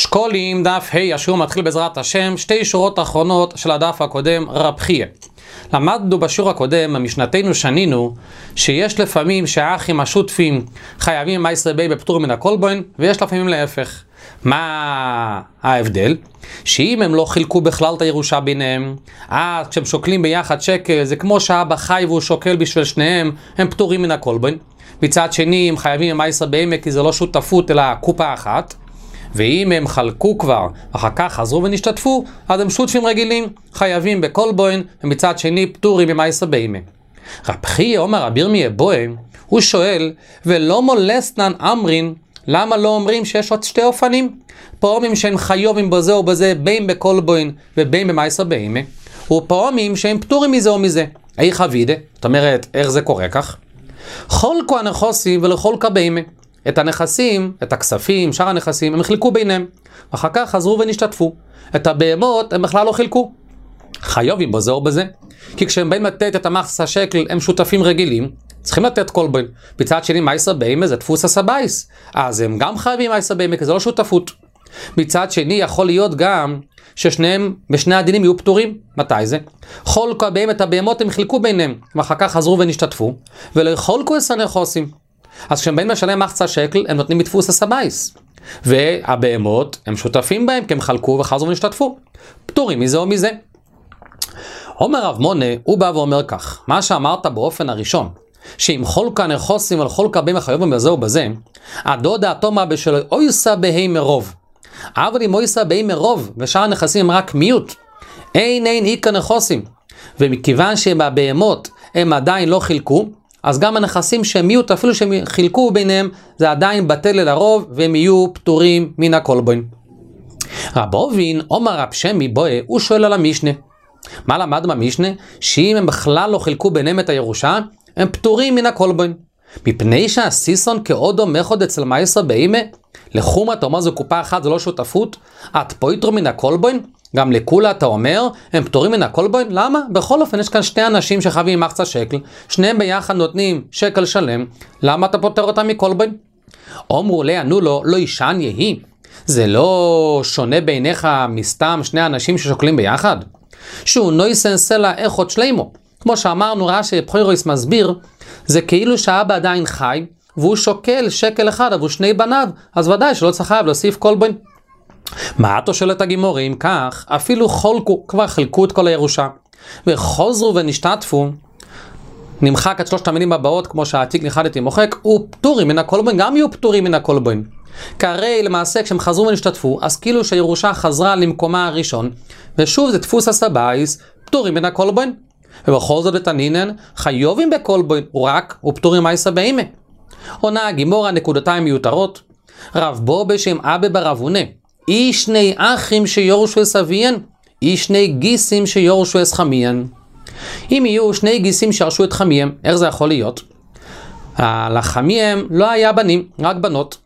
שקולים דף ה' השיעור מתחיל בעזרת השם, שתי שורות אחרונות של הדף הקודם, רב חייא. למדנו בשיעור הקודם, המשנתנו שנינו, שיש לפעמים שהאחים השותפים חייבים מייסר בי בפטור מן הקולבוין, ויש לפעמים להפך. מה ההבדל? שאם הם לא חילקו בכלל את הירושה ביניהם, אז כשהם שוקלים ביחד שקל, זה כמו שהאבא חי והוא שוקל בשביל שניהם, הם פטורים מן הקולבוין. מצד שני, הם חייבים מייסר בי כי זה לא שותפות אלא קופה אחת. ואם הם חלקו כבר, אחר כך חזרו ונשתתפו, אז הם שותפים רגילים, חייבים בקולבוין, ומצד שני פטורים במייסר ביימה. רב חייא אומר רבי ירמיה בואה, הוא שואל, ולא מולסנן אמרין, למה לא אומרים שיש עוד שתי אופנים? פעמים שהם חיובים בזה ובזה, בין בקולבוין ובין במייסר ביימה, ופעמים שהם פטורים מזה או מזה. איך אבידה? זאת אומרת, איך זה קורה כך? חולקו הנכוסים ולחולקה ביימה. את הנכסים, את הכספים, שאר הנכסים, הם חילקו ביניהם. אחר כך חזרו ונשתתפו. את הבהמות הם בכלל לא חילקו. חיובים בזה או בזה. כי כשהם באים לתת את המחס השקל, הם שותפים רגילים, צריכים לתת קולבוין. בצד שני, מייסר ביימה זה דפוס הסבייס. אז הם גם חייבים מייסר ביימה, כי זה לא שותפות. מצד שני, יכול להיות גם ששניהם, בשני הדינים יהיו פטורים. מתי זה? חולקו בהם את הבהמות הם חילקו ביניהם. ואחר כך חזרו ונשתתפו. ולא חולקו את הנכסים. אז כשהם באים לשלם מחצה שקל, הם נותנים מדפוס הסבייס. והבהמות, הם שותפים בהם, כי הם חלקו וחזרו ונשתתפו. פטורים מזה או מזה. אומר רב מונה, הוא בא ואומר כך, מה שאמרת באופן הראשון, שאם חולקה נכסים על חולקה בהם חיובים בזה ובזה, הדודה התומה בשל אויסה בהם מרוב. אבל אם אויסה בהם מרוב, ושאר הנכסים הם רק מיעוט, אין איקה נכסים. ומכיוון שהם הבהמות, הם עדיין לא חילקו, אז גם הנכסים שהם מיעוט, אפילו שהם חילקו ביניהם, זה עדיין בטל לרוב, והם יהיו פטורים מן הקולבוין. רב אובין, אומר רב שמי בואה, הוא שואל על המשנה. מה למד במשנה? שאם הם בכלל לא חילקו ביניהם את הירושה, הם פטורים מן הקולבוין. מפני שהסיסון כעודו מחוד אצל מייסר ביימה, לחומה אתה אומר זו קופה אחת, זו לא שותפות, את פויטרו מן הקולבוין, גם לכולה אתה אומר, הם פטורים מן הקולבוין? למה? בכל אופן יש כאן שתי אנשים שחייבים מחצה שקל, שניהם ביחד נותנים שקל שלם, למה אתה פוטר אותם מקולבוין? אומרו לי, ענו לו, לא ישן יהי. זה לא שונה בעיניך מסתם שני אנשים ששוקלים ביחד? שהוא נויסן סלע איכות שלימו. כמו שאמרנו, רש"י פחוירויס מסביר, זה כאילו שהאבא עדיין חי, והוא שוקל שקל אחד עבור שני בניו, אז ודאי שלא צריך להוסיף קולבוין. מה אתה שואל את הגימורים? כך, אפילו חולקו, כבר חילקו את כל הירושה, וחוזרו ונשתתפו, נמחק את שלושת המילים הבאות, כמו שהעתיק נחדתי מוחק, ופטורים מן הקולבוין, גם יהיו פטורים מן הקולבוין. כהרי למעשה כשהם חזרו ונשתתפו, אז כאילו שהירושה חזרה למקומה הראשון, ושוב זה דפוס הסבייס, פטורים מן הקולבוין. ובכל זאת את הנינן, חיובים בקולבוין, ופטורים מייסר ביימה. עונה הגימורה נקודתיים מיותרות, רב בו בשם אבא ברבונה, שני אחים שיורשו את אביין, שני גיסים שיורשו את חמיין. אם יהיו שני גיסים שירשו את חמיהם, איך זה יכול להיות? לחמיהם לא היה בנים, רק בנות.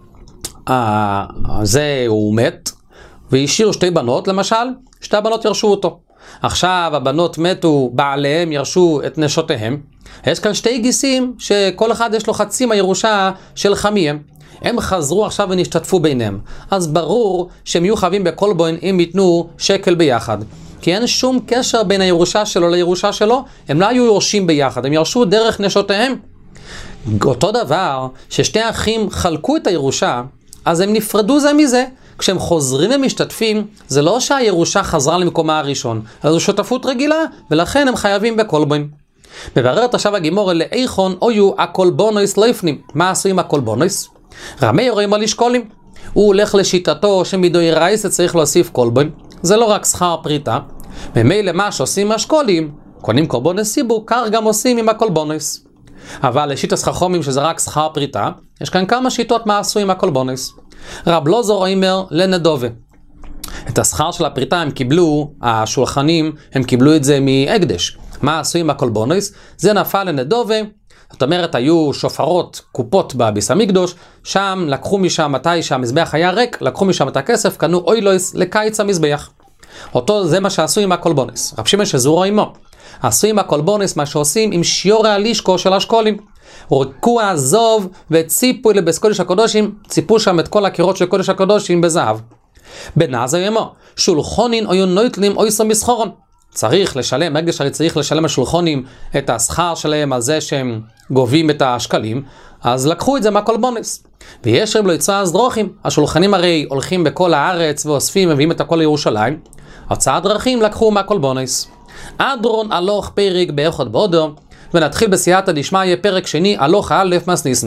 זה הוא מת, והשאיר שתי בנות, למשל, שתי הבנות ירשו אותו. עכשיו הבנות מתו, בעליהם ירשו את נשותיהם. יש כאן שתי גיסים שכל אחד יש לו חצי מהירושה של חמיהם. הם חזרו עכשיו ונשתתפו ביניהם. אז ברור שהם יהיו חייבים בקולבוין אם ייתנו שקל ביחד. כי אין שום קשר בין הירושה שלו לירושה שלו. הם לא היו יורשים ביחד, הם ירשו דרך נשותיהם. אותו דבר, ששתי האחים חלקו את הירושה, אז הם נפרדו זה מזה. כשהם חוזרים ומשתתפים, זה לא שהירושה חזרה למקומה הראשון, אלא זו שותפות רגילה, ולכן הם חייבים בקולבוין. מבררת עכשיו הגימורה לאיכון אויו הקולבונויס לא יפנים. מה עשו עם הקולבונויס? רמי יורים על אשכולים. הוא הולך לשיטתו שמדוי רייס צריך להוסיף קולבוין. זה לא רק שכר פריטה. ממילא מה שעושים אשכולים, קונים קולבונויס סיבור, כך גם עושים עם הקולבונויס. אבל לשיטת חכמים שזה רק שכר פריטה, יש כאן כמה שיטות מה עשו עם הקולבונויס. רב לוזור אומר לנדובה. את השכר של הפריטה הם קיבלו, השולחנים, הם קיבלו את זה מהקדש. מה עשו עם הקולבונויס? זה נפל לנדובה. זאת אומרת, היו שופרות, קופות בביס המקדוש, שם לקחו משם, מתי שהמזבח היה ריק, לקחו משם את הכסף, קנו אוילויס לקיץ המזבח. אותו זה מה שעשו עם הקולבונויס. רב שמעון שזורו עמו. עשו עם הקולבונויס מה שעושים עם שיורי הלישקו של השקולים. רקו הזוב וציפו לבס קודש הקודשים, ציפו שם את כל הקירות של קודש הקודשים בזהב. בנז ימו, שולחונין או יונויטלים או יסום בסחורון. צריך לשלם, הקדש הרי צריך לשלם לשולחונים את השכר שלהם על זה שהם גובים את השקלים, אז לקחו את זה מהקולבונס. ויש רב לא יצא דרוכים, השולחנים הרי הולכים בכל הארץ ואוספים, מביאים את הכל לירושלים, הצעת דרכים לקחו מהקולבונס. אדרון הלוך פרק באחד בודו, ונתחיל בסייעתא דשמיא פרק שני, הלוך א' מסניסן.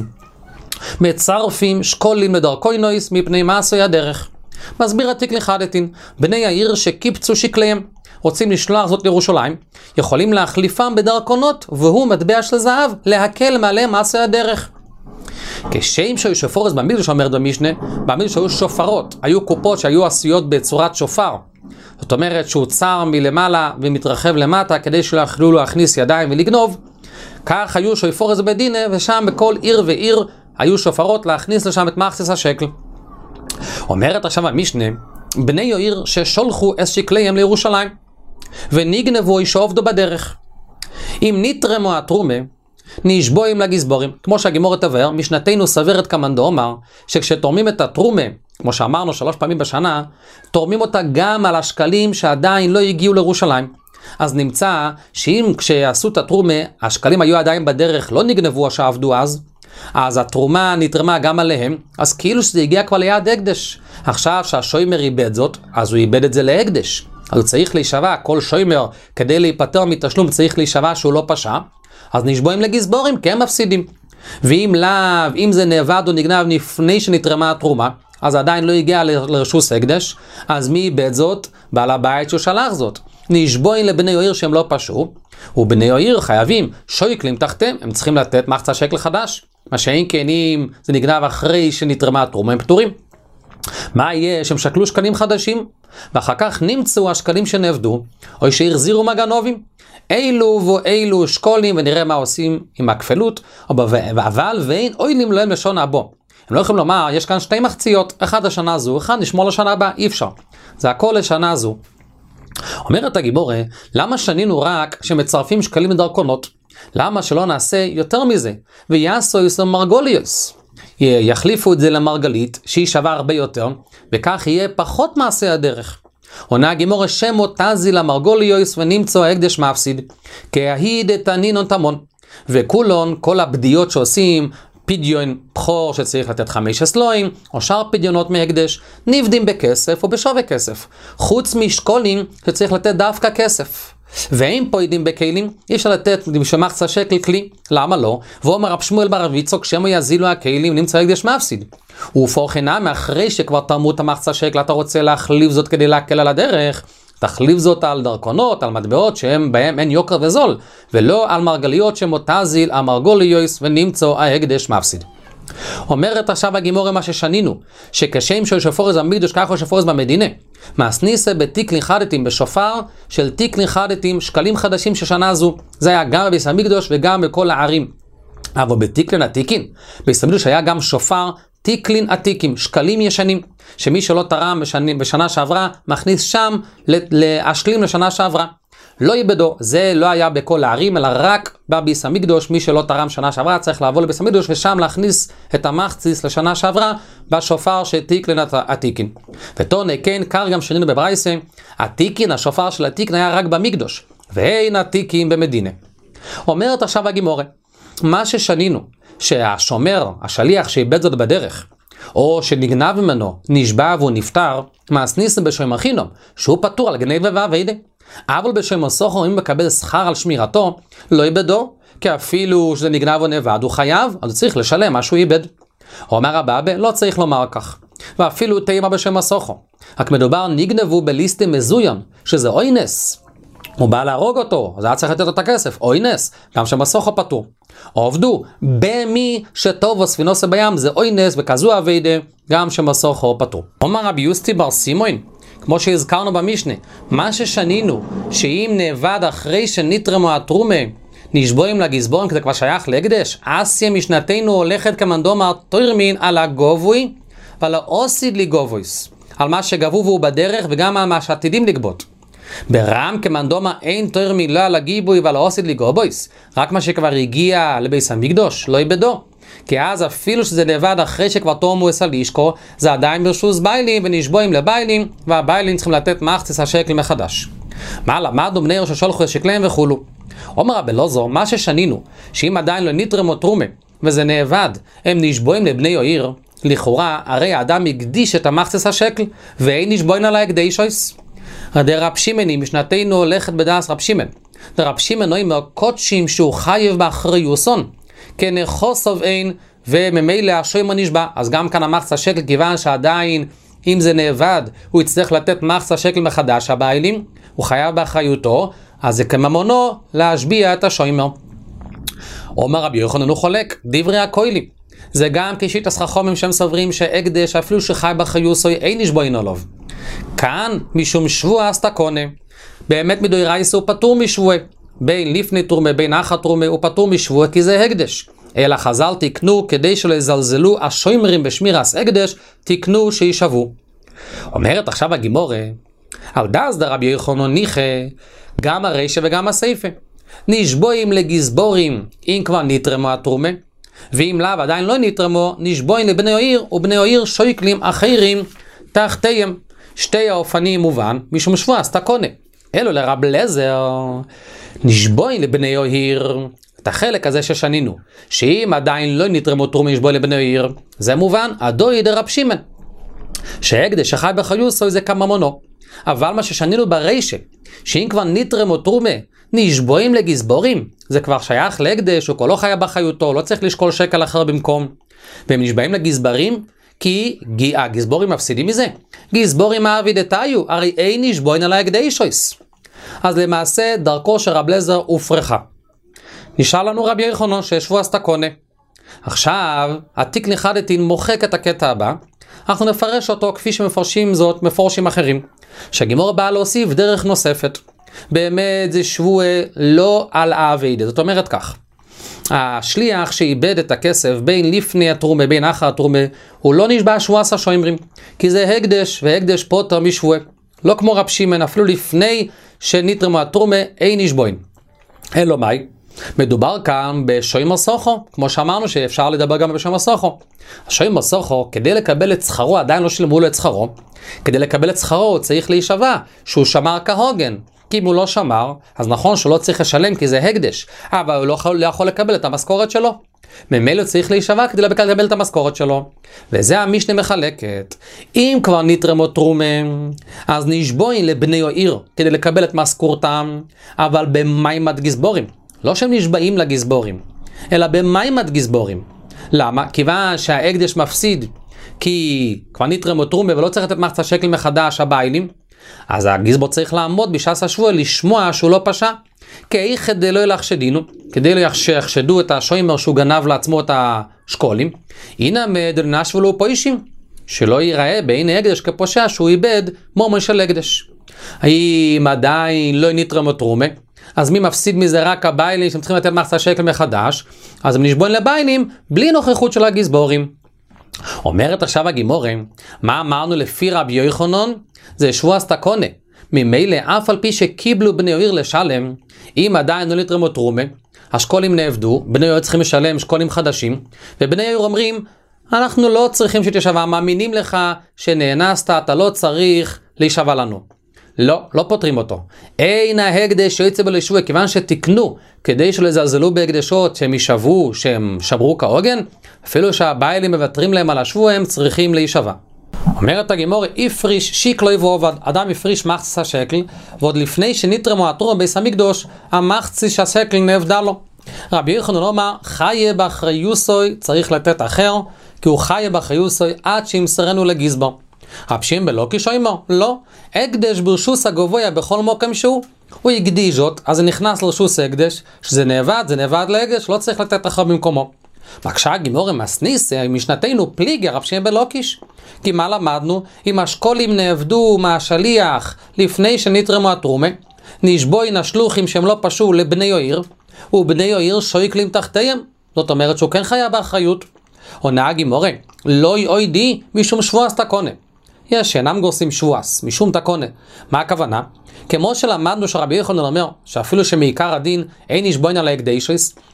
מצרפים שקולים לדרכוינויס מפני מעשי הדרך. מסביר התיקלין חדתין, בני העיר שקיפצו שקליהם, רוצים לשלוח זאת לירושלים, יכולים להחליפם בדרכונות, והוא מטבע של זהב, להקל מעליהם מעשי הדרך. כשם שהיו שופרות במקדש, אומרת במשנה, במקדש היו שופרות, היו קופות שהיו עשויות בצורת שופר. זאת אומרת שהוא צר מלמעלה ומתרחב למטה, כדי שלא יכלו להכניס ידיים ולגנוב. כך היו שופרות בדינה, ושם בכל עיר ועיר היו שופרות להכניס לשם את מחצית השקל. אומרת עכשיו המשנה, בני יאיר ששולחו את שקליהם לירושלים, ונגנבו שעובדו בדרך. אם נתרמו התרומה, נשבועים לגזבורים. כמו שהגימורת תבהר, משנתנו סברת כמאן דאמר, שכשתורמים את התרומה, כמו שאמרנו 3 פעמים בשנה, תורמים אותה גם על השקלים שעדיין לא הגיעו לירושלים. אז נמצא שאם כשעשו את התרומה, השקלים היו עדיין בדרך, לא נגנבו שעבדו אז התרומה נתרמה גם עליהם, אז כאילו שזה הגיע כבר ליד הקדש. עכשיו שהשוימר איבד זאת, אז הוא איבד את זה להקדש. אז הוא צריך להישבע, כל שוימר כדי להיפטר מתשלום צריך להישבע שהוא לא פשע, אז נשבועים לגזבורים כי הם מפסידים. ואם לאו, אם זה נאבד או נגנב לפני שנתרמה התרומה, אז עדיין לא הגיע לרשוס הקדש, אז מי איבד זאת? בעל הבית שהוא שלח זאת. נשבועים לבני יאיר שהם לא פשעו, ובני יאיר חייבים שויקלים תחתם, הם צריכים לתת מחצה שקל חדש. מה שאין כן אם זה נגנב אחרי שנתרמה התרומה, הם פטורים. מה יהיה? שהם שקלו שקלים חדשים, ואחר כך נמצאו השקלים שנאבדו, או שהחזירו מגנובים. אילו ואילו שקולים, ונראה מה עושים עם הכפלות, אבל ואין אוילים להם לשון הבא. הם לא יכולים לומר, יש כאן 2 מחציות, אחד לשנה זו, אחד נשמור לשנה הבאה, אי אפשר. זה הכל לשנה זו. אומרת הגימורה, למה שנינו רק שמצרפים שקלים לדרכונות? למה שלא נעשה יותר מזה? ויעשו יסו מרגוליוס. יחליפו את זה למרגלית, שהיא שווה הרבה יותר, וכך יהיה פחות מעשי הדרך. עונה הגימורה שמו תזי למרגוליוס ונמצא הקדש מפסיד, כהיד את הנינון תמון. וכולון, כל הבדיות שעושים, פדיון בחור שצריך לתת 5 סלויים, או שאר פדיונות מהקדש, נבדים בכסף או בשווה כסף. חוץ משקולים שצריך לתת דווקא כסף. ואם פה ידים בכלים, אי אפשר לתת שמחצה שקל כלי. למה לא? ואומר רב שמואל בר אביצוק, כשמו יזילו הכלים, נמצא הקדש מפסיד. ופוך אינם, אחרי שכבר תרמו את המחצה שקל, אתה רוצה להחליף זאת כדי להקל על הדרך, תחליף זאת על דרכונות, על מטבעות שהם בהם אין יוקר וזול, ולא על מרגליות שמותזיל המרגוליוס ונמצא ההקדש מפסיד. אומרת עכשיו הגימורה מה ששנינו, שכשם של שופורס במקדש ככה שופורס במדינה, מסניסה בתיקלין חדתים בשופר של תיקלין חדתים שקלים חדשים ששנה זו, זה היה גם בביס המקדש וגם בכל הערים. אבל בתיקלין עתיקין, בביס המקדש היה גם שופר תיקלין עתיקים, שקלים ישנים, שמי שלא תרם בשנה שעברה, מכניס שם להשלים לשנה שעברה. לא יבדו, זה לא היה בכל הערים, אלא רק בביס המקדש, מי שלא תרם שנה שעברה, צריך לעבור לביס המקדש, ושם להכניס את המחציס לשנה שעברה, בשופר של תיקלין עתיקין. ותונה כן, קר גם שנינו בברייסה, עתיקין, השופר של עתיקין היה רק במקדש, ואין עתיקין במדינה. אומרת עכשיו הגימורה, מה ששנינו, שהשומר, השליח שאיבד זאת בדרך, או שנגנב ממנו, נשבע והוא נפטר, מסניס בשם אחינום, שהוא פטור על גנבה ועידה. אבל בשם הסוחר, אם מקבל שכר על שמירתו, לא איבדו, כי אפילו שזה נגנב או נאבד, הוא חייב, אז הוא צריך לשלם מה שהוא איבד. אומר הבא, לא צריך לומר כך. ואפילו תימה בשם הסוחר. רק מדובר נגנבו בליסטים מזוין, שזה אוינס. הוא בא להרוג אותו, אז היה צריך לתת את הכסף, אוינס, גם שם הסוחר פטור. עובדו, במי שטוב וספינוסה בים, זה אוינס וכזו אביידה, גם שם הסוחר פטור. אומר רבי יוסטי בר סימון, כמו שהזכרנו במשנה, מה ששנינו, שאם נאבד אחרי שנתרמו התרומה, נשבועים לגזבורים, כי זה כבר שייך להקדש, אסיה משנתנו הולכת כמאן דאמר תורמין על הגובוי, ועל האוסיד לגובויס, על מה שגבו והוא בדרך, וגם על מה שעתידים לגבות. ברם כמאן דאמר אין תורמין לא על הגיבוי ועל האוסיד לגובויס, רק מה שכבר הגיע לביס המקדש, לא איבדו. כי אז אפילו שזה נאבד אחרי שכבר תורמו אס על אישקו, זה עדיין ברשוס ביילים ונשבועים לביילים, והביילים צריכים לתת מחצית השקל מחדש. מה למדנו בני ראש השולחו השקלים וכולו? אומר רבי אלעזר, מה ששנינו, שאם עדיין לא נתרמו תרומה, וזה נאבד, הם נשבועים לבני יאיר, לכאורה, הרי האדם הקדיש את המחצית השקל, ואין נשבועים על ההקדישויס. רב שמעון משנתנו הולכת בדעת רב שמעון. רב שמעון אומר קודשים שהוא חייב באחריותון, כנכוסוב אין, וממילא השוימו נשבע. אז גם כאן המחצית השקל, כיוון שעדיין, אם זה נאבד, הוא יצטרך לתת מחצית השקל מחדש, הבעלים, הוא חייב באחריותו, אז זה כממונו להשביע את השוימו. אומר רבי יוחנן הוא חולק, דברי הכהלים. זה גם כשיטת חכמים שהם סוברים שהקדש אפילו שחי באחריותו אין נשבועים עליו. כאן משום שבוע עשתה קונה. באמת מדאורייתא הוא פטור משבוע. בין לפני תרומה בין אחר תרומה הוא פטור משבוע כי זה הקדש. אלא חז"ל תקנו כדי שלא יזלזלו השומרים בשמירת הקדש, תקנו שישבו. אומרת עכשיו הגימורה, על דאז דרבי יוחנן ניחא, גם הרישא וגם הסיפא. נשבועים לגזבורים אם כבר נתרמו התרומה, ואם לאו עדיין לא נתרמו, נשבועים לבני יאיר, ובני יאיר שויקלים אחרים תחתיהם. שתי האופנים מובן, משום שבוע עשתה קונה. אלו לרב אליעזר, נשבועים לבני יאיר, את החלק הזה ששנינו, שאם עדיין לא נתרמו תרומה נשבועים לבני יאיר, זה מובן, הדוי דרב שמעון. שהקדש שחי באחריותו זה כממונו. אבל מה ששנינו ברישא, שאם כבר נתרמו תרומה, נשבועים לגזבורים, זה כבר שייך להקדש, הוא לא חייב באחריותו, לא צריך לשקול שקל אחר במקום. והם נשבעים לגזברים, כי הגזבורים מפסידים מזה. גזבורים מעבידתיו, הרי אין נשבועים על ההקדישוס. אז למעשה דרכו של רב אליעזר הופרכה. נשאר לנו רבי יוחנן שישבו עשתה קונה. עכשיו, התיק נחדתין מוחק את הקטע הבא, אנחנו נפרש אותו כפי שמפרשים זאת מפורשים אחרים. שהגימור באה להוסיף דרך נוספת. באמת זה שבוע לא על העבידה. זאת אומרת כך, השליח שאיבד את הכסף בין לפני התרומה בין אחר התרומה, הוא לא נשבע שבוע עשה שומרים, כי זה הקדש, והקדש פוטר משבוע. לא כמו רב שמעון, אפילו לפני שנתרמו התרומה אין נשבועים. אלא מאי? מדובר כאן בשוימר סוחו, כמו שאמרנו שאפשר לדבר גם בשוימר סוחו. השוימר סוחו, כדי לקבל את שכרו, עדיין לא שילמו לו את שכרו. כדי לקבל את שכרו הוא צריך להישבע שהוא שמר כהוגן. כי אם הוא לא שמר, אז נכון שהוא לא צריך לשלם כי זה הקדש, אבל הוא לא יכול לקבל את המשכורת שלו. ממילא הוא צריך להישבע כדי לקבל את המשכורת שלו. וזה המשנה מחלקת. אם כבר נתרמו תרומה, אז נשבועים לבני יאיר כדי לקבל את משכורתם, אבל במיימד גזבורים. לא שהם נשבעים לגזבורים, אלא במיימד גזבורים. למה? כיוון שההקדש מפסיד, כי כבר נתרמו תרומה ולא צריך לתת מחצית השקל מחדש הבעלים, אז הגזבר צריך לעמוד בשעת השבוע לשמוע שהוא לא פשע. כאיכד דלא יחשדינו, כדי לא יחשדו את השוימר שהוא גנב לעצמו את השקולים, הנה מדרנש ולא פוישים, שלא ייראה בעיני הקדש כפושע שהוא איבד מומו של הקדש. אם עדיין לא נתרמו תרומה, אז מי מפסיד מזה? רק הביילים שהם צריכים לתת מחצית השקל מחדש, אז הם נשבועים לביילים בלי נוכחות של הגזבורים. אומרת עכשיו הגימורים, מה אמרנו לפי רבי יוחנן? זה שבוע עשתה קונה. ממילא אף על פי שקיבלו בני יאיר לשלם, אם עדיין לא נתרמו תרומה, השקולים נאבדו, בני יאיר צריכים לשלם שקולים חדשים, ובני יאיר אומרים, אנחנו לא צריכים שתשבע, מאמינים לך שנאנסת, אתה לא צריך להישבע לנו. לא פותרים אותו. אין ההקדש שיוצא בלשבוע, כיוון שתקנו, כדי שלא יזלזלו בהקדשות שהם ישבו, שהם שברו כהוגן, אפילו שהביילים מבטרים להם על השבוע, הם צריכים להישבע. אומרת הגימור, הפריש שיקלוי ועובד, אדם הפריש מחצית השקל, ועוד לפני שנתרמו התרומה בבית המקדש, המחצית השקל נאבדה לו. רבי יוחנן אומר, חיה באחריותו צריך לתת אחר, כי הוא חיה באחריותו עד שימסרנו לגזבר. רב שמעון בן לקיש אומר, לא, הקדש ברשוס הגבוה בכל מקום שהוא. הוא הקדיש זאת, אז זה נכנס לרשוס הקדש, שזה נאבד, זה נאבד להקדש, לא צריך לתת אחר במקומו. מקשה הגימור מסניס, משנתנו פליגי רב שמעון בן לקיש. כי מה למדנו? אם השקולים נאבדו מהשליח לפני שנתרמו התרומה, נשבועים השלוחים שהם לא פשעו לבני יאיר, ובני יאיר שויקלים תחתיהם. זאת אומרת שהוא כן חיה באחריות. עונה הגימור, לא יועדי משום שבוע עשתה קונה. יש שאינם גורסים שבועס, משום תקונה. מה הכוונה? כמו שלמדנו שרבי יוחנן אומר, שאפילו שמעיקר הדין אין נשבועים על ההקדישוס,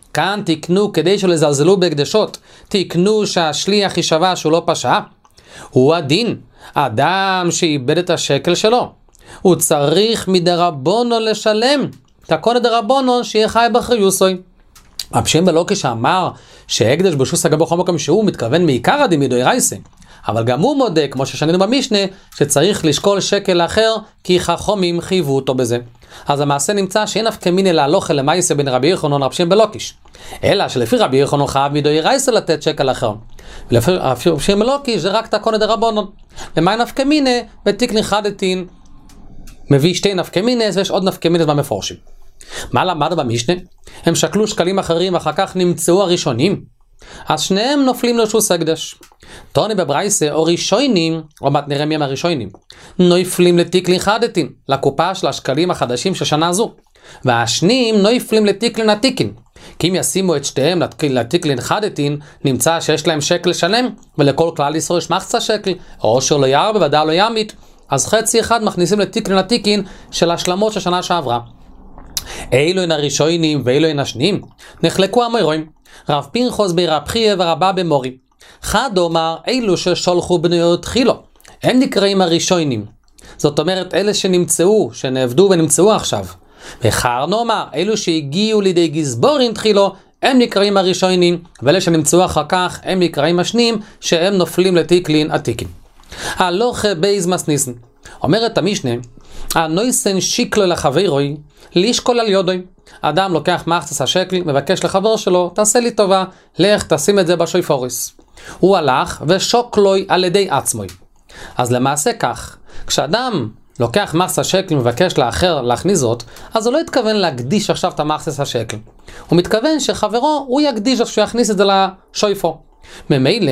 כאן תקנו כדי שלא יזלזלו בהקדשות, תקנו שהשליח יישבע שהוא לא פשע. הוא הדין, אדם שאיבד את השקל שלו, הוא צריך מדרבנן לשלם, תקון דרבנן שיהיה חי באחריותו. רבי שמעון בן לוקי שאמר שהקדש ברשות הגבוה בכל מקום שהוא מתכוון מעיקר הדין מדאורייתא, אבל גם הוא מודה, כמו ששנינו במשנה, שצריך לשקול שקל אחר, כי חכמים חייבו אותו בזה. אז המעשה נמצא שאין נפקא מינה להלכה למעשה בין רבי יוחנן לרבי שמעון בן לוקי, אלא שלפי רבי יוחנן חייב מדאורייתא לתת שקל אחר. ולפי רבי שמעון בן לוקי זה רק תקון דרבנן. ומה נפקא מינה? בתיקנין חדתין מביא שתי נפקא מינה, ויש עוד נפקא מינה במפורשים. מה למדנו במשנה? הם שקלו שקלים אחרים ואחר כך נמצאו הראשונים, אז שניהם נופלים לרשות הקדש. תוני בברייתא או ראשונים, או מעט נראה מי הם הראשונים, נופלים לתיקלין חדתין, לקופה של השקלים החדשים של שנה זו, והשניים נופלים לתיקלין עתיקין, כי אם ישימו את שתיהם לתיקלין חדתין, נמצא שיש להם שקל שלם, ולכל כלל ישראל יש מחצה שקל, או שלא ירבה ודאי לא ימית, אז חצי אחד מכניסים לתיקלין עתיקין של השלמות של שנה שעברה. אילו הן הראשונים ואילו הן השניים, נחלקו המורים, רב פנחס ברב חייא ורבא במורי. חד אומר אילו ששולחו בנויות תחילו, הם נקראים הראשונים, זאת אומרת אלה שנמצאו, שנעבדו ונמצאו עכשיו. וחר נאמר אלו שהגיעו לידי גזבורין תחילו, הם נקראים הראשונים, ואלה שנמצאו אחר כך הם נקראים השניים, שהם נופלים לתיקלין עתיקין. הלכה בייז מסניסן, אומרת המשנה, הנויסן שיקלו לחברוי, לשקול על יודוי. אדם לוקח מחצית השקל, מבקש לחבר שלו, תעשה לי טובה, לך תשים את זה בשויפוריס. הוא הלך ושוקלוי על ידי עצמוי. אז למעשה כך, כשאדם לוקח מחצית השקל ומבקש לאחר להכניס זאת, אז הוא לא התכוון להקדיש עכשיו את המחצית השקל. הוא מתכוון שחברו הוא יקדיש שהוא יכניס את זה לשויפו. ממילא,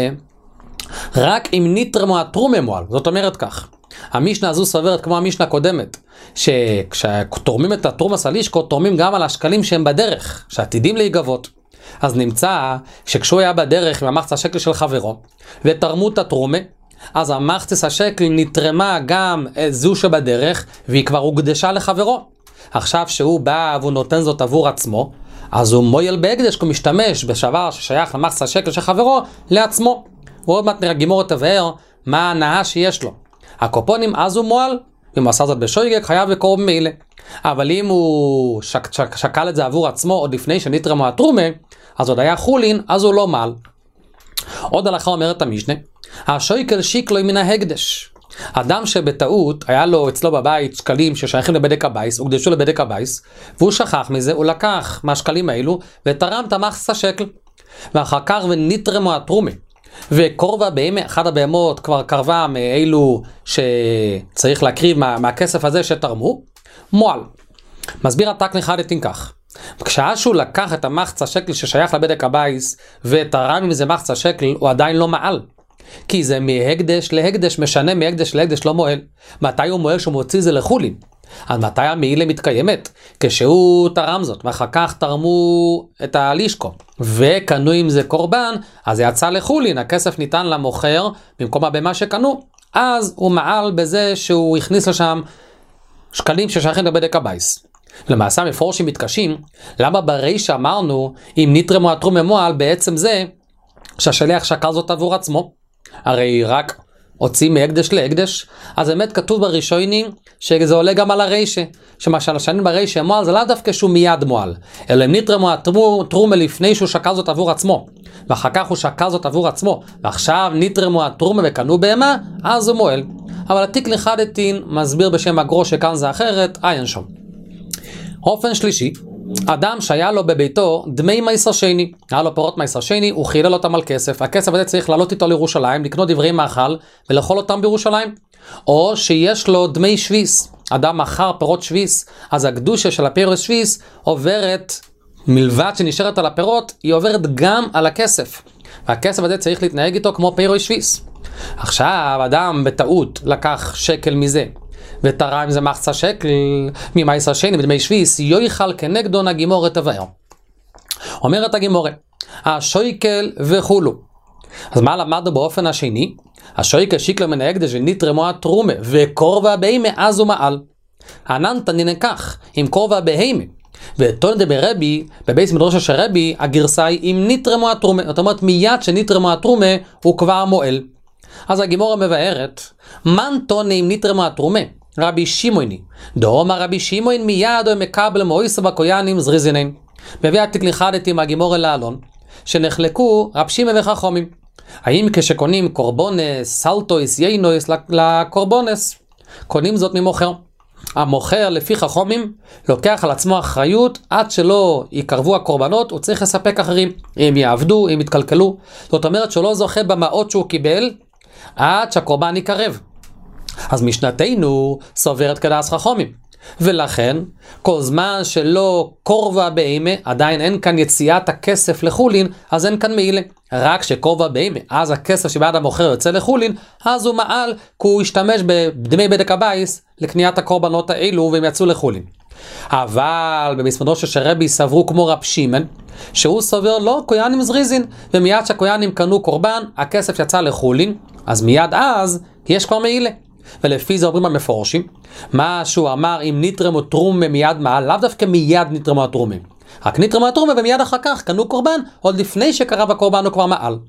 רק אם נתרמו התרומה מועל, זאת אומרת כך, המשנה הזו סוברת כמו המשנה הקודמת, שכשתורמים את התרומס על אישקו, תורמים גם על השקלים שהם בדרך, שעתידים להיגבות. אז נמצא שכשהוא היה בדרך עם המחצית השקל של חברו, ותרמו את התרומה, אז המחצית השקל נתרמה גם זו שבדרך, והיא כבר הוקדשה לחברו. עכשיו שהוא בא והוא נותן זאת עבור עצמו, אז הוא מויל בהקדש, כי הוא משתמש בשבר ששייך למחצית השקל של חברו לעצמו. ועוד מעט נראה גימור תבהר מה ההנאה שיש לו. הקופונים אז הוא מועל, אם הוא עשה זאת בשויגג חייב וקורב מילה. אבל אם הוא שקל את זה עבור עצמו עוד לפני שנתרמו התרומה, אז עוד היה חולין, אז הוא לא מעל. עוד הלכה אומרת המשנה, השויקל שיקלוי מן ההקדש. אדם שבטעות היה לו אצלו בבית שקלים ששייכים לבדק הבייס, הוקדשו לבדק הבייס, והוא שכח מזה, הוא לקח מהשקלים האלו ותרם את המחצית השקל. ואחר כך ונתרמו התרומה. וקורבה בהמה, אחד הבהמות כבר קרבה מאלו שצריך להקריב מהכסף הזה שתרמו, מועל. מסביר התקנין חדתין כך, כשהשהו לקח את המחצית השקל ששייך לבדק הבייס ותרם עם זה מחצית השקל, הוא עדיין לא מעל, כי זה מהקדש להקדש, משנה מהקדש להקדש, לא מועל. מתי הוא מועל? שהוא מוציא זה לחולין. אז מתי המעילה מתקיימת? כשהוא תרם זאת, ואחר כך תרמו את הלישקו, וקנו עם זה קורבן, אז זה יצא לחולין, הכסף ניתן למוכר, במקום הבמה שקנו, אז הוא מעל בזה שהוא הכניס לשם שקלים ששייכים לבדק הבייס. למעשה המפורשים מתקשים, למה ברי שאמרנו, אם נתרמו התרומה מועל, בעצם זה שהשליח שקל זאת עבור עצמו, הרי רק הוציא מהקדש להקדש, אז באמת כתוב בראשונים שזה עולה גם על הריישה, שמה שהשנים בריישה מועל זה לא דווקא שהוא מיד מועל, אלא אם נתרמו התרומה לפני שהוא שקל זאת עבור עצמו, ואחר כך הוא שקל זאת עבור עצמו, ועכשיו נתרמו התרומה וקנו בהמה, אז הוא מועל. אבל התיקנין חדתין מסביר בשם הגרו שכאן זה אחרת, אין שם. אופן שלישי, אדם שהיה לו בביתו דמי מייסר שני, היה לו פירות מייסר שני, הוא חילל אותם על כסף, הכסף הזה צריך לעלות איתו לירושלים, לקנות דברי מאכל ולאכול אותם בירושלים. או שיש לו דמי שוויס, אדם מכר פירות שוויס, אז הקדושה של הפירות שוויס עוברת, מלבד שנשארת על הפירות, היא עוברת גם על הכסף, והכסף הזה צריך להתנהג איתו כמו פירות שוויס. עכשיו אדם בטעות לקח שקל מזה, ותרם עם זה מחצית שקל ממייסר שני בדמי שוויס, יויכל כנגדו נגימורת תבהר. אומרת הגימורה, השויקל וכולו. אז מה למדנו באופן השני? השויקל שיקלו מן ההקדש ונתרמו התרומה, וקורבה בהמה אז ומעל. עננת ננקח עם קורבה בהמה, ותולדה ברבי, בבייס מדרשה של רבי, הגרסה היא אם נתרמו התרומה. זאת אומרת, מיד שנתרמו התרומה הוא כבר מועל. אז הגימורה מבארת, מן תונה אם נתרמו התרומה? רבי שמעוני. דאמר רבי שמעון מיד או מקבל מויסה בכהנים זריזינין. מביא עתיק ליחדתי עם הגימורה לעלון, שנחלקו רב שמעון וחכמים. האם כשקונים קורבונס, סלטויס, יינויס לקורבונס, קונים זאת ממוכר. המוכר לפי חכמים לוקח על עצמו אחריות עד שלא יקרבו הקורבנות, הוא צריך לספק אחרים. אם יעבדו, אם יתקלקלו. זאת אומרת שהוא לא זוכה במעות שהוא קיבל עד שהקורבן יקרב. אז משנתנו סוברת כדאס חכמים. ולכן, כל זמן שלא קורבה בהמה, עדיין אין כאן יציאת הכסף לחולין, אז אין כאן מעילה. רק שקורבה בהמה, אז הכסף שבעד המוכר יוצא לחולין, אז הוא מעל, כי הוא ישתמש בדמי בדק הבייס לקניית הקורבנות האלו, והם יצאו לחולין. אבל במסמדו של רבי סברו כמו רב שמעון, שהוא סובר לא, כהנים זריזין, ומיד שהכהנים קנו קורבן, הכסף יצא לחולין, אז מיד אז יש כבר מעילה. ולפי זה אומרים המפורשים, מה שהוא אמר אם נתרמו תרומה מיד מעל, לאו דווקא מיד נתרמו התרומה. רק נתרמו התרומה ומיד אחר כך קנו קורבן, עוד לפני שקרב הקורבן הוא כבר מעל.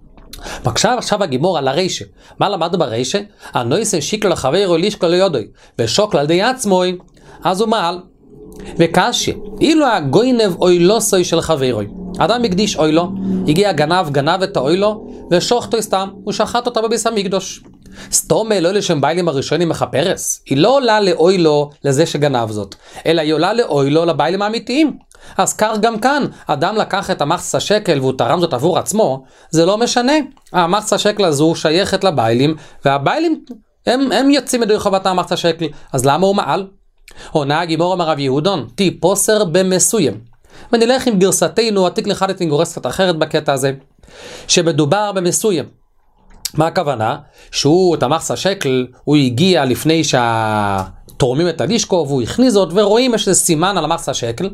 עכשיו הגימור על הרישה. מה למדנו ברישה? הנויסן שיקל לחברו לישקל ליודוי, ושוקל על די עצמוי, אז הוא מעל. וקשי, אילו הגוינב אוילוסוי של חברוי. אדם הקדיש אוילו, הגיע גנב את האוילו, ושוחטו סתם, הוא שחט אותה בביס המקדוש. סתומה לא לשם ביילים הראשונים מחפרס. היא לא עולה לאוילו לזה שגנב זאת, אלא היא עולה לאוילו לביילים האמיתיים. אז כך גם כאן, אדם לקח את המחצה שקל והוא תרם זאת עבור עצמו, זה לא משנה. המחצה שקל הזו שייכת לביילים, והביילים הם יוצאים מדי חובתה המחצה שקל, אז למה הוא מעל? עונה הגימור אמר רב יהודון, תי פוסר במסוים. ונלך עם גרסתנו, עתיק לחדת עם גורסת אחרת בקטע הזה, שבדובר במסוים. מה הכוונה? שהוא, את המחצה שקל, הוא הגיע לפני תורמים את הלישקו, והוא הכניס זאת, ורואים יש איזה סימן על המחצה שקל,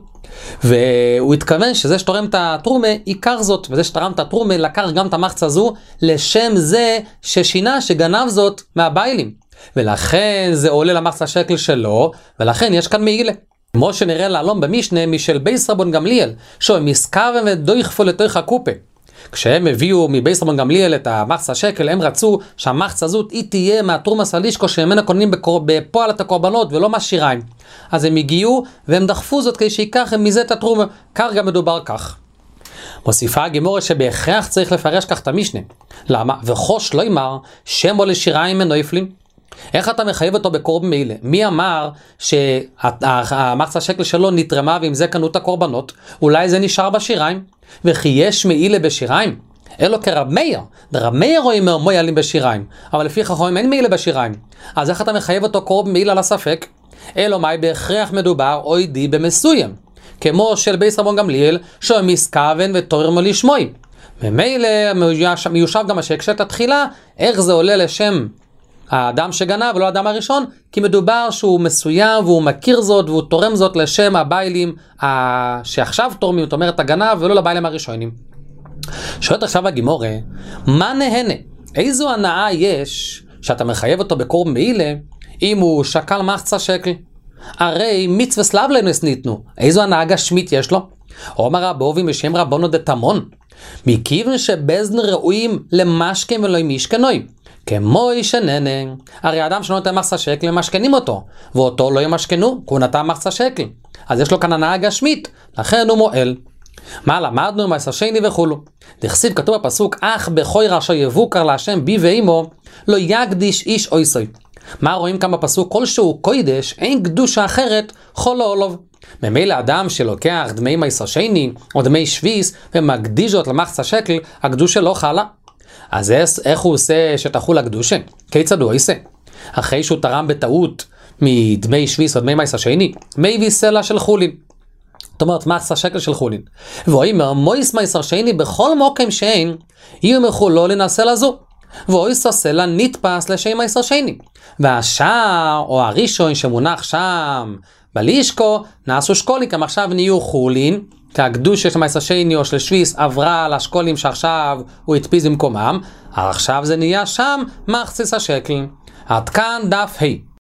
והוא התכוון שזה שתורם את התרומה, עיקר זאת, וזה שתרם את התרומה, לקח גם את המחצה זו, לשם זה ששינה, שגנב זאת מהביילים. ולכן זה עולה למחצה שקל שלו, ולכן יש כאן מעילה. כמו שנראה לעלום במשנה, משל בייס רבון גמליאל, שהם מסכוון ודויכפו לתוך הקופה. כשהם הביאו מבייס רבון גמליאל את המחצה שקל, הם רצו שהמחצה הזאת היא תהיה מהתרומס הלישקו שממנה קונים בפועל את הקורבנות ולא מהשיריים. אז הם הגיעו והם דחפו זאת כדי שיקח מזה את התרומה. כך גם מדובר כך. מוסיפה הגימורה שבהכרח צריך לפרש כך את המשנה. למה? וחוש לא אמר שמו לשיריים מנויפלים. איך אתה מחייב אותו בקורבן מעילה? מי אמר שהמחצה שקל שלו נתרמה ועם זה קנו את הקורבנות? אולי זה נשאר בשיריים? וכי יש מעילה בשיריים? אלו כרב מאיר. רב מאיר רואים מוילים בשיריים, אבל לפי חכמים אין מעילה בשיריים. אז איך אתה מחייב אותו קורבן מעילה לספק? אלו מאי בהכרח מדובר אוידי במסוים. כמו של בייס רבון גמליאל, שהוא מסכוון ותורם לשמוי. ומילא מיושב גם השקשת התחילה, איך זה עולה לשם האדם שגנב ולא האדם הראשון, כי מדובר שהוא מסוים והוא מכיר זאת והוא תורם זאת לשם הביילים שעכשיו תורמים, זאת אומרת הגנב ולא לביילים הראשונים. שואלת עכשיו הגימורה, מה נהנה? איזו הנאה יש שאתה מחייב אותו בקורבן מעילה אם הוא שקל מחצה שקל? הרי מצווה סלבלנוס ניתנו, איזו הנאה גשמית יש לו? אומר רבובים בשם רבונו דתמון, מכיוון שבזן ראויים למשכן ולא משכנוי. כמו ישננה, הרי האדם שנותן מחצה שקל הם משכנים אותו, ואותו לא ימשכנו, כי הוא נתן מחצה שקל. אז יש לו כאן הנאה גשמית, לכן הוא מועל. מה למדנו מעשר שני וכולו? דכסיב כתוב בפסוק, אך בכוי רשו יבוקר להשם בי ואימו, לא יקדיש איש אויסוי. מה רואים כאן בפסוק? כלשהו קוידש, אין קדושה אחרת, חולו עולוב. ממילא אדם שלוקח דמי מעשר שני, או דמי שביס, ומקדיש זאת למחצה שקל, הקדושה לא חלה. אז איך הוא עושה שתחול הקדושה? כיצד הוא עושה? אחרי שהוא תרם בטעות מדמי שביס או דמי מעשר שני, מי ויסלה של חולין. זאת אומרת, מעשר שקל של חולין. ואומר, מויס מעשר שני בכל מוקם שאין, יהיו מחולו לנסה לזו. ואויס הסלע נתפס לשם מעשר שני. והשאר או הראשון שמונח שם בלישקו, נעשו שקוליקם, עכשיו נהיו חולין, כי הקדושה של מעשר שני או של שביס עברה לשקולים שעכשיו הוא התפיס במקומם, עכשיו זה נהיה שם מחצית השקל. עד כאן דף ה'.